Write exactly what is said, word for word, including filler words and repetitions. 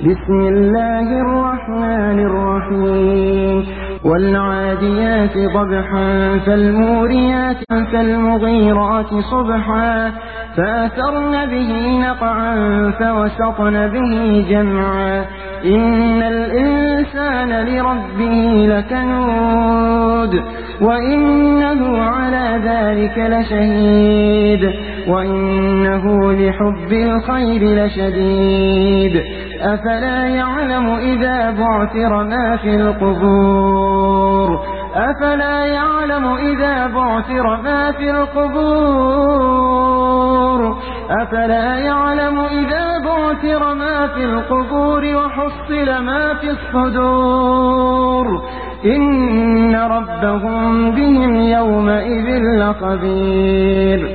بسم الله الرحمن الرحيم والعاديات ضبحا فالموريات فالمغيرات صبحا فأثرن به نقعا فوسطن به جمعا إن الإنسان لربه لكنود وإنه على ذلك لشهيد وإنه لحب الخير لشديد أفلا يعلم إذا بعثر ما في القبور أفلا يعلم إذا بعثر ما في القبور أفلا يعلم إذا بعثر ما في القبور وحصل ما في الصدور إن ربهم بهم يومئذ لخبير